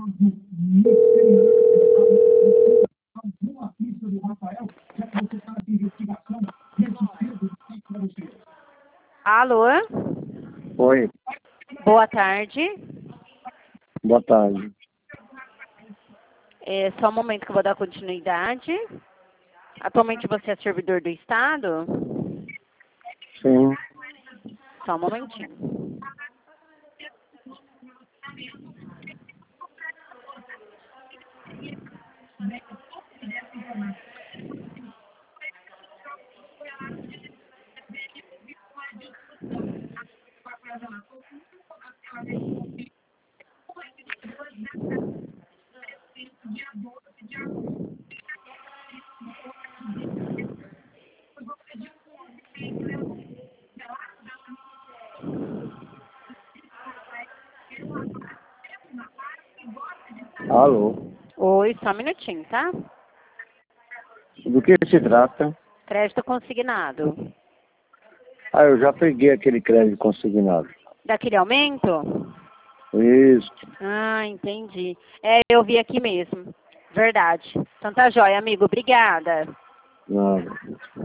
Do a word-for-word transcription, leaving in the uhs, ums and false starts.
Alô? Oi, Boa tarde. boa tarde. É só um momento que eu vou dar continuidade. Atualmente você é servidor do Estado? Sim, Só um momentinho. alô. Oi, só um minutinho, tá? Do que se trata? Crédito consignado. Ah, eu já peguei aquele crédito consignado. Daquele aumento? Isso. Ah, entendi. É, eu vi aqui mesmo. Verdade. Então tá jóia, amigo. Obrigada. Nada.